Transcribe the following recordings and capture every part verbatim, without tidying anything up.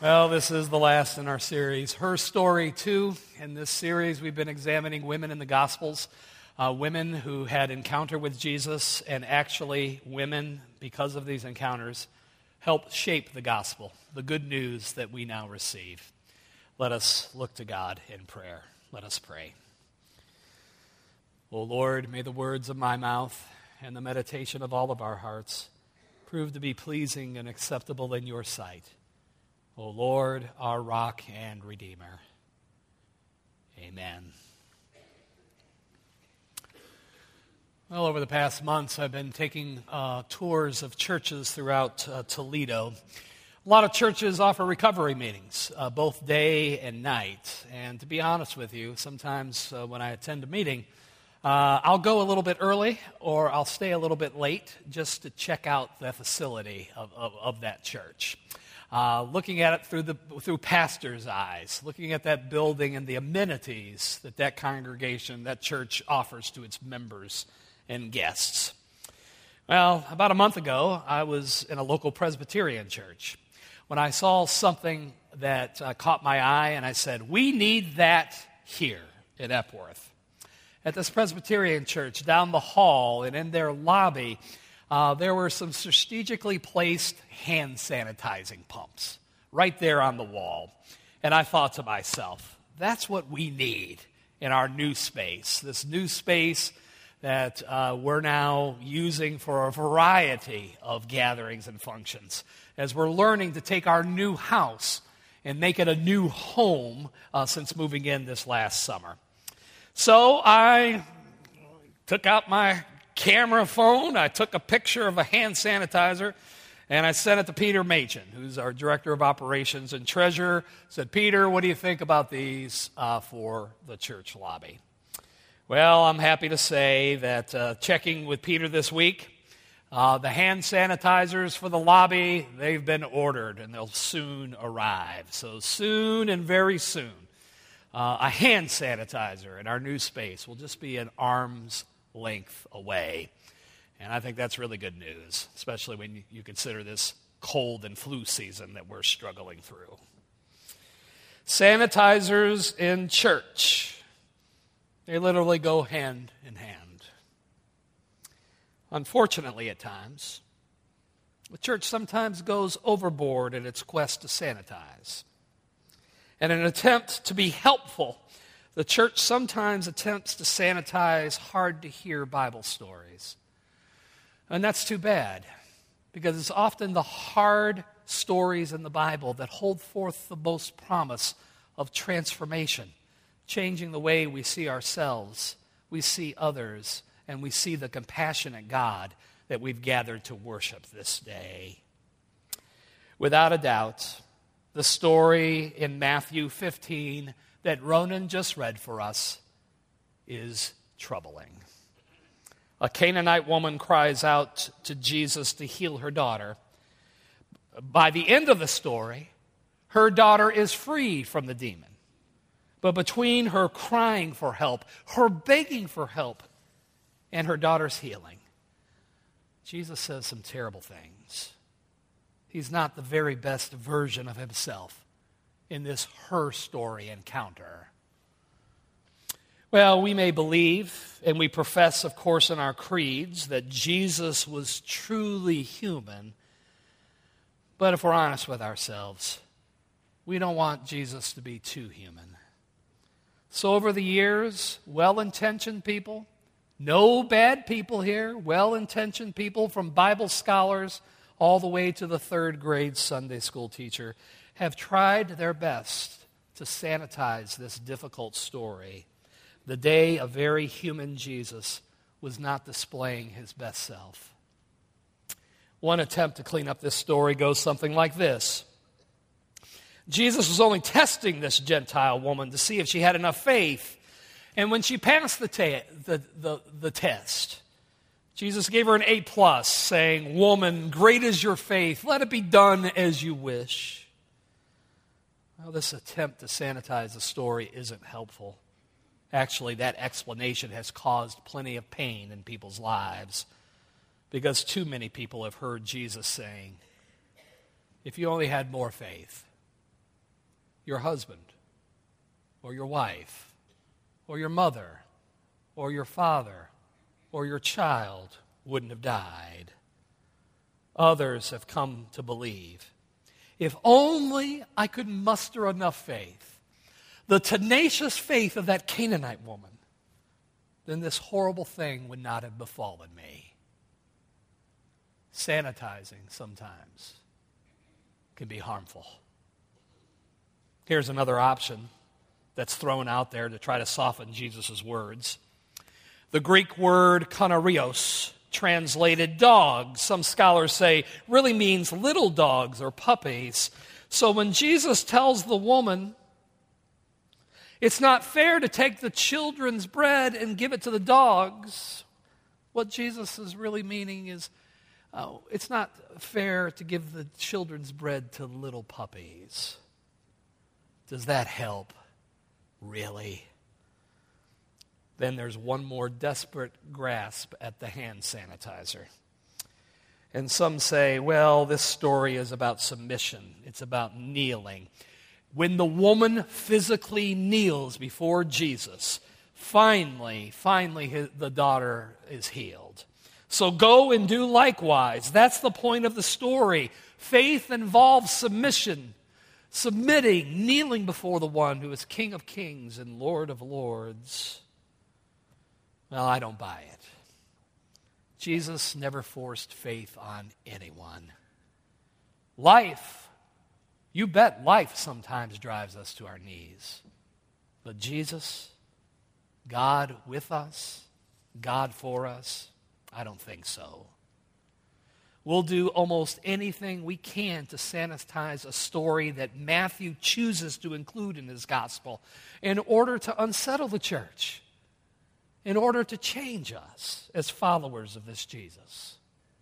Well, this is the last in our series, Her Story Too. In this series, we've been examining women in the Gospels, uh, women who had encounter with Jesus, and actually women, because of these encounters, helped shape the gospel, the good news that we now receive. Let us look to God in prayer. Let us pray. O Lord, may the words of my mouth and the meditation of all of our hearts prove to be pleasing and acceptable in your sight. O Lord, our rock and redeemer. Amen. Well, over the past months, I've been taking uh, tours of churches throughout uh, Toledo. A lot of churches offer recovery meetings, uh, both day and night. And to be honest with you, sometimes uh, when I attend a meeting, uh, I'll go a little bit early or I'll stay a little bit late just to check out the facility of, of, of that church. Uh, looking at it through the through pastor's eyes, looking at that building and the amenities that that congregation, that church offers to its members and guests. Well, about a month ago, I was in a local Presbyterian church when I saw something that uh, caught my eye, and I said, we need that here in Epworth. At this Presbyterian church, down the hall and in their lobby, Uh, there were some strategically placed hand sanitizing pumps right there on the wall. And I thought to myself, that's what we need in our new space, this new space that uh, we're now using for a variety of gatherings and functions, as we're learning to take our new house and make it a new home uh, since moving in this last summer. So I took out my camera phone, I took a picture of a hand sanitizer, and I sent it to Peter Machen, who's our Director of Operations and Treasurer. Said, Peter, what do you think about these uh, for the church lobby? Well, I'm happy to say that uh, checking with Peter this week, uh, the hand sanitizers for the lobby, they've been ordered, and they'll soon arrive. So soon and very soon, uh, a hand sanitizer in our new space will just be an arm's length away. And I think that's really good news, especially when you consider this cold and flu season that we're struggling through. Sanitizers in church, they literally go hand in hand. Unfortunately, at times, the church sometimes goes overboard in its quest to sanitize. In an attempt to be helpful, the church sometimes attempts to sanitize hard-to-hear Bible stories. And that's too bad, because it's often the hard stories in the Bible that hold forth the most promise of transformation, changing the way we see ourselves, we see others, and we see the compassionate God that we've gathered to worship this day. Without a doubt, the story in Matthew fifteen that Ronan just read for us is troubling. A Canaanite woman cries out to Jesus to heal her daughter. By the end of the story, her daughter is free from the demon. But between her crying for help, her begging for help, and her daughter's healing, Jesus says some terrible things. He's not the very best version of himself in this her story encounter. Well, we may believe, and we profess, of course, in our creeds, that Jesus was truly human. But if we're honest with ourselves, we don't want Jesus to be too human. So over the years, well-intentioned people, no bad people here, well-intentioned people from Bible scholars all the way to the third grade Sunday school teacher, have tried their best to sanitize this difficult story, the day a very human Jesus was not displaying his best self. One attempt to clean up this story goes something like this. Jesus was only testing this Gentile woman to see if she had enough faith. And when she passed the, ta- the, the, the test, Jesus gave her an A plus, saying, "Woman, great is your faith. Let it be done as you wish." Well, this attempt to sanitize the story isn't helpful. Actually, that explanation has caused plenty of pain in people's lives, because too many people have heard Jesus saying, if you only had more faith, your husband, or your wife, or your mother, or your father, or your child wouldn't have died. Others have come to believe. If only I could muster enough faith, the tenacious faith of that Canaanite woman, then this horrible thing would not have befallen me. Sanitizing sometimes can be harmful. Here's another option that's thrown out there to try to soften Jesus' words. The Greek word kanarios, translated dog, some scholars say really means little dogs or puppies. So when Jesus tells the woman, it's not fair to take the children's bread and give it to the dogs, what Jesus is really meaning is, oh, it's not fair to give the children's bread to little puppies. Does that help? Really? Then there's one more desperate grasp at the hand sanitizer. And some say, well, this story is about submission. It's about kneeling. When the woman physically kneels before Jesus, finally, finally his, the daughter is healed. So go and do likewise. That's the point of the story. Faith involves submission, submitting, kneeling before the one who is King of kings and Lord of lords. Well, I don't buy it. Jesus never forced faith on anyone. Life, you bet life sometimes drives us to our knees. But Jesus, God with us, God for us, I don't think so. We'll do almost anything we can to sanitize a story that Matthew chooses to include in his gospel in order to unsettle the church, in order to change us as followers of this Jesus.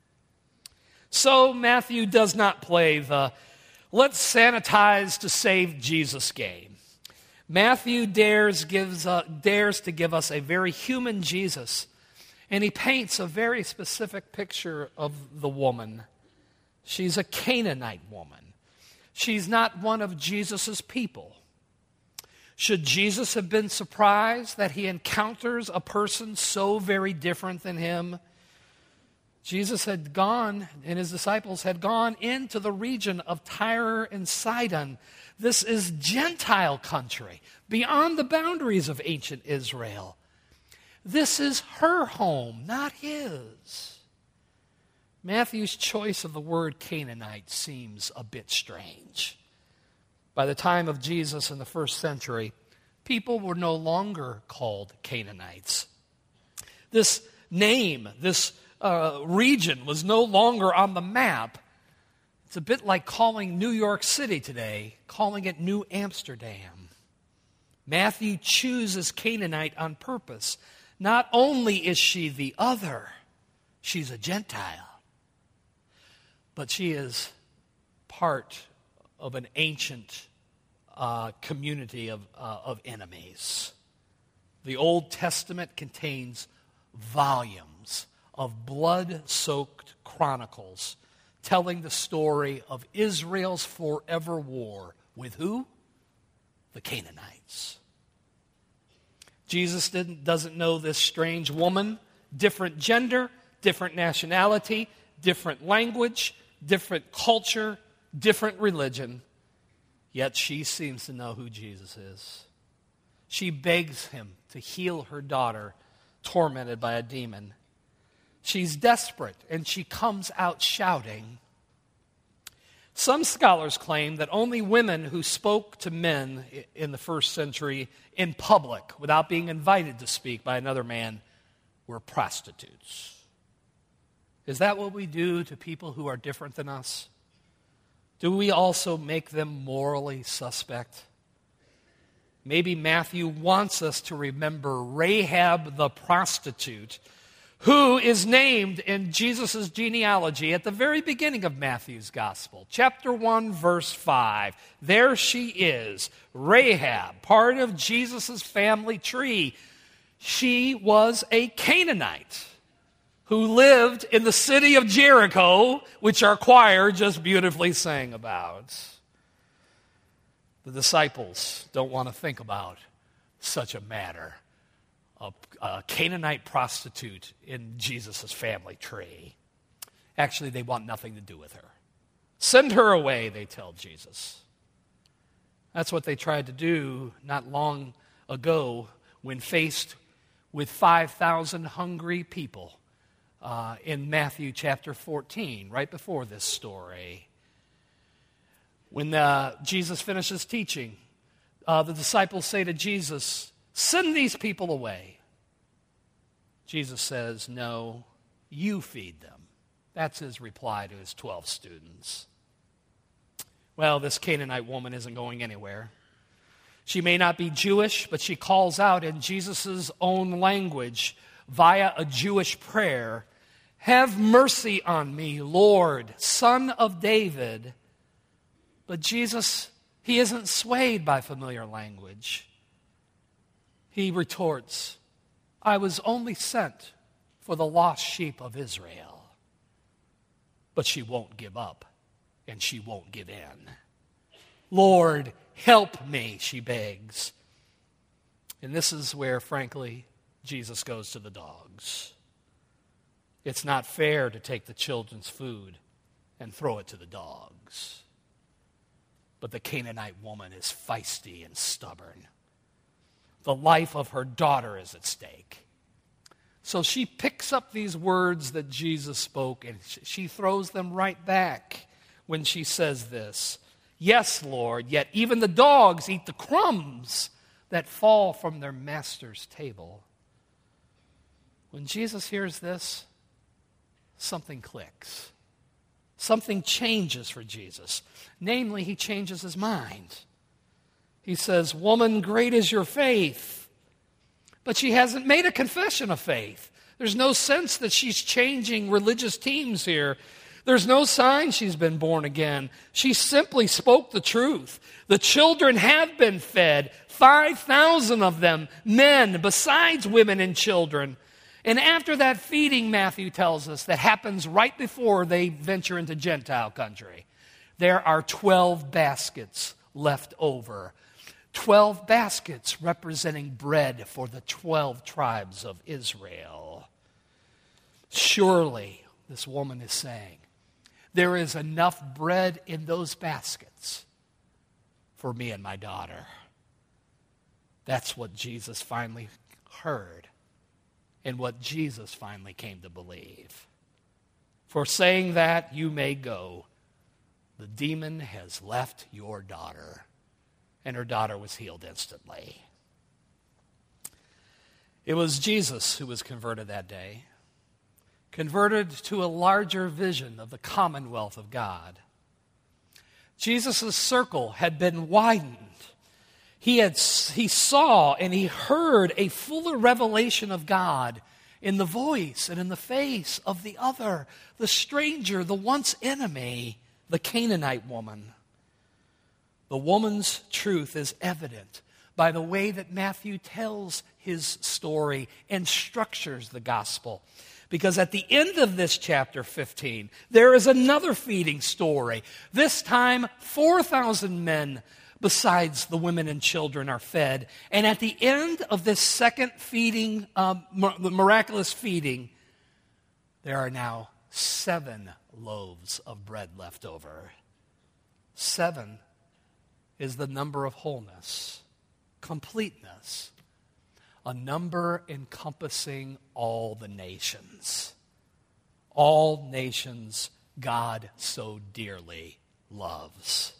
So Matthew does not play the let's sanitize to save Jesus game. Matthew dares, gives, uh, dares to give us a very human Jesus, and he paints a very specific picture of the woman. She's a Canaanite woman. She's not one of Jesus' people. Should Jesus have been surprised that he encounters a person so very different than him? Jesus had gone, and his disciples had gone into the region of Tyre and Sidon. This is Gentile country, beyond the boundaries of ancient Israel. This is her home, not his. Matthew's choice of the word Canaanite seems a bit strange. By the time of Jesus in the first century, people were no longer called Canaanites. This name, this uh, region was no longer on the map. It's a bit like calling New York City today, calling it New Amsterdam. Matthew chooses Canaanite on purpose. Not only is she the other, she's a Gentile, but she is part of an ancient uh, community of, uh, of enemies. The Old Testament contains volumes of blood-soaked chronicles telling the story of Israel's forever war with who? The Canaanites. Jesus didn't, doesn't know this strange woman, different gender, different nationality, different language, different culture, different religion. Yet she seems to know who Jesus is. She begs him to heal her daughter, tormented by a demon. She's desperate, and she comes out shouting. Some scholars claim that only women who spoke to men in the first century in public, without being invited to speak by another man, were prostitutes. Is that what we do to people who are different than us? Do we also make them morally suspect? Maybe Matthew wants us to remember Rahab the prostitute, who is named in Jesus' genealogy at the very beginning of Matthew's gospel. Chapter one, verse five. There she is, Rahab, part of Jesus' family tree. She was a Canaanite who lived in the city of Jericho, which our choir just beautifully sang about. The disciples don't want to think about such a matter. A, a Canaanite prostitute in Jesus' family tree. Actually, they want nothing to do with her. Send her away, they tell Jesus. That's what they tried to do not long ago when faced with five thousand hungry people uh, in Matthew chapter fourteen, right before this story. When uh, Jesus finishes teaching, uh, the disciples say to Jesus, "Send these people away." Jesus says, "No, you feed them." That's his reply to his twelve students. Well, this Canaanite woman isn't going anywhere. She may not be Jewish, but she calls out in Jesus' own language via a Jewish prayer, "Have mercy on me, Lord, Son of David." But Jesus, he isn't swayed by familiar language. He retorts, "I was only sent for the lost sheep of Israel." But she won't give up, and she won't give in. "Lord, help me," she begs. And this is where, frankly, Jesus goes to the dogs. It's not fair to take the children's food and throw it to the dogs. But the Canaanite woman is feisty and stubborn. The life of her daughter is at stake. So she picks up these words that Jesus spoke and she throws them right back when she says this. "Yes, Lord, yet even the dogs eat the crumbs that fall from their master's table." When Jesus hears this, something clicks. Something changes for Jesus. Namely, he changes his mind. He says, "Woman, great is your faith." But she hasn't made a confession of faith. There's no sense that she's changing religious teams here. There's no sign she's been born again. She simply spoke the truth. The children have been fed, five thousand of them, men, besides women and children. And after that feeding, Matthew tells us, that happens right before they venture into Gentile country, there are twelve baskets left over. Twelve baskets representing bread for the twelve tribes of Israel. Surely, this woman is saying, there is enough bread in those baskets for me and my daughter. That's what Jesus finally heard and what Jesus finally came to believe. For saying that, you may go. The demon has left your daughter. And her daughter was healed instantly. It was Jesus who was converted that day. Converted to a larger vision of the commonwealth of God. Jesus' circle had been widened. He, had, he saw and he heard a fuller revelation of God in the voice and in the face of the other, the stranger, the once enemy, the Canaanite woman. The woman's truth is evident by the way that Matthew tells his story and structures the gospel. Because at the end of this chapter fifteen, there is another feeding story. This time, four thousand men besides the women and children are fed. And at the end of this second feeding, um, the miraculous feeding, there are now seven loaves of bread left over. Seven is the number of wholeness, completeness, a number encompassing all the nations. All nations God so dearly loves.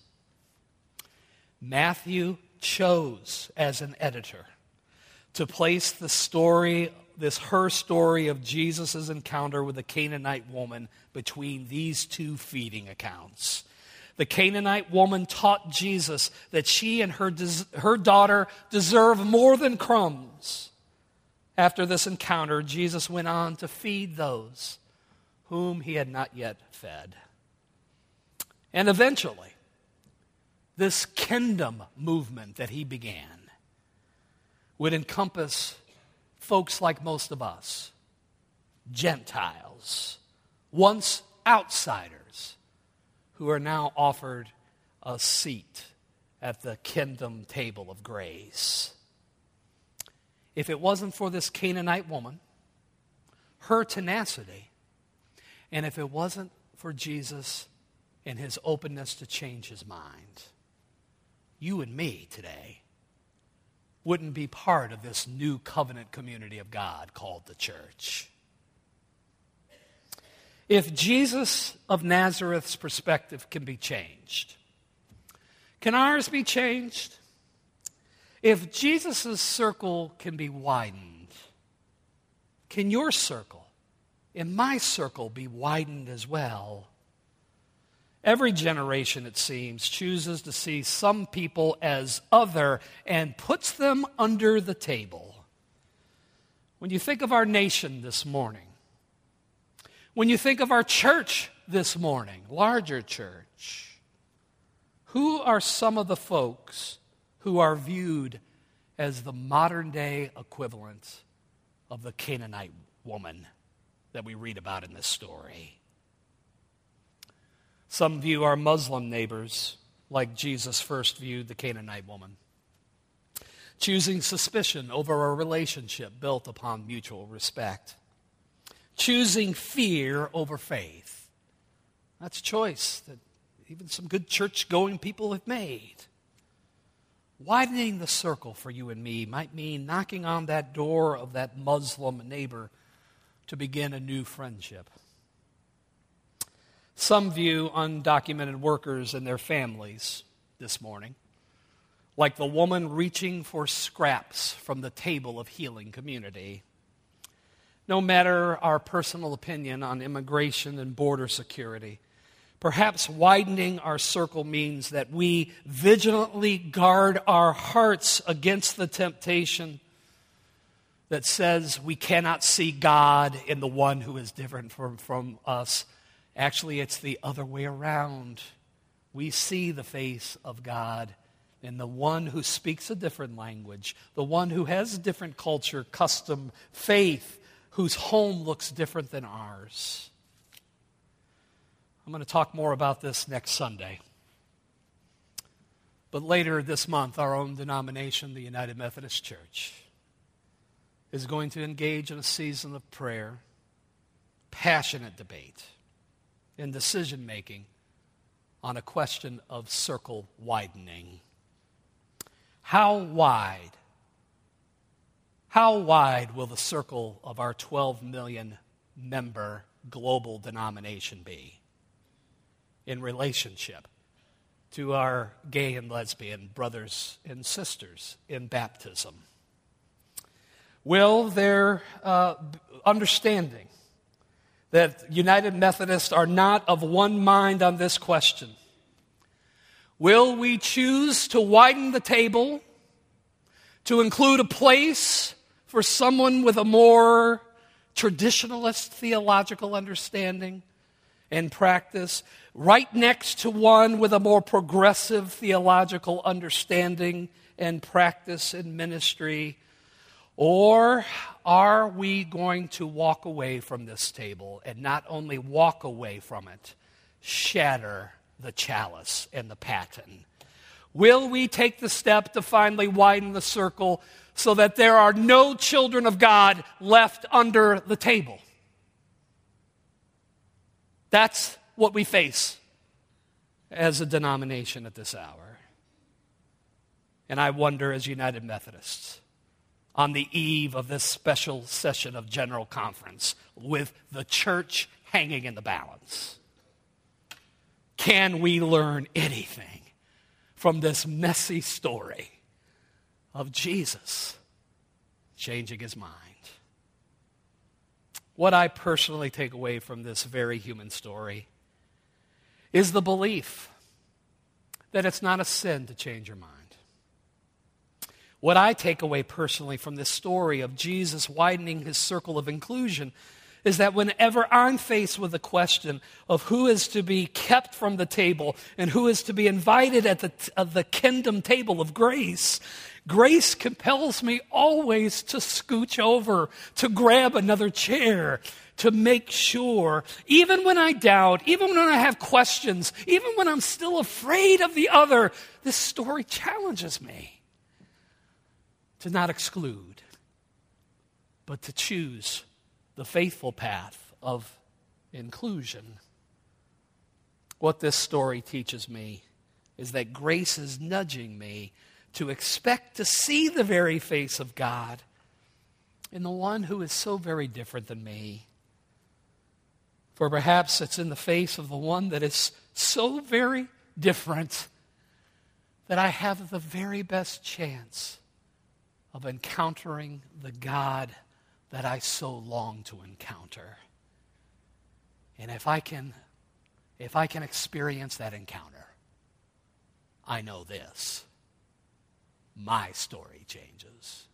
Matthew chose as an editor to place the story, this her story of Jesus' encounter with the Canaanite woman between these two feeding accounts. The Canaanite woman taught Jesus that she and her, her daughter deserve more than crumbs. After this encounter, Jesus went on to feed those whom he had not yet fed. And eventually, this kingdom movement that he began would encompass folks like most of us, Gentiles, once outsiders, who are now offered a seat at the kingdom table of grace. If it wasn't for this Canaanite woman, her tenacity, and if it wasn't for Jesus and his openness to change his mind, you and me today wouldn't be part of this new covenant community of God called the church. If Jesus of Nazareth's perspective can be changed, can ours be changed? If Jesus' circle can be widened, can your circle and my circle be widened as well? Every generation, it seems, chooses to see some people as other and puts them under the table. When you think of our nation this morning, when you think of our church this morning, larger church, who are some of the folks who are viewed as the modern-day equivalent of the Canaanite woman that we read about in this story? Some view our Muslim neighbors like Jesus first viewed the Canaanite woman, choosing suspicion over a relationship built upon mutual respect, choosing fear over faith. That's a choice that even some good church-going people have made. Widening the circle for you and me might mean knocking on that door of that Muslim neighbor to begin a new friendship. Some view undocumented workers and their families this morning like the woman reaching for scraps from the table of healing community. No matter our personal opinion on immigration and border security, perhaps widening our circle means that we vigilantly guard our hearts against the temptation that says we cannot see God in the one who is different from, from us. Actually, it's the other way around. We see the face of God in the one who speaks a different language, the one who has a different culture, custom, faith, whose home looks different than ours. I'm going to talk more about this next Sunday. But later this month, our own denomination, the United Methodist Church, is going to engage in a season of prayer, passionate debate, and decision-making on a question of circle widening. How wide, how wide will the circle of our twelve million member global denomination be in relationship to our gay and lesbian brothers and sisters in baptism? Will their uh, understanding that United Methodists are not of one mind on this question, will we choose to widen the table to include a place for someone with a more traditionalist theological understanding and practice, right next to one with a more progressive theological understanding and practice and ministry? Or are we going to walk away from this table and not only walk away from it, shatter the chalice and the paten? Will we take the step to finally widen the circle so that there are no children of God left under the table? That's what we face as a denomination at this hour. And I wonder, as United Methodists, on the eve of this special session of General Conference, with the church hanging in the balance, can we learn anything from this messy story of Jesus changing his mind? What I personally take away from this very human story is the belief that it's not a sin to change your mind. What I take away personally from this story of Jesus widening his circle of inclusion is that whenever I'm faced with the question of who is to be kept from the table and who is to be invited at the, at the kingdom table of grace, grace compels me always to scooch over, to grab another chair, to make sure, even when I doubt, even when I have questions, even when I'm still afraid of the other, this story challenges me to not exclude, but to choose the faithful path of inclusion. What this story teaches me is that grace is nudging me to expect to see the very face of God in the one who is so very different than me. For perhaps it's in the face of the one that is so very different that I have the very best chance of encountering the God that I so long to encounter. And if I can, if I can experience that encounter, I know this: my story changes.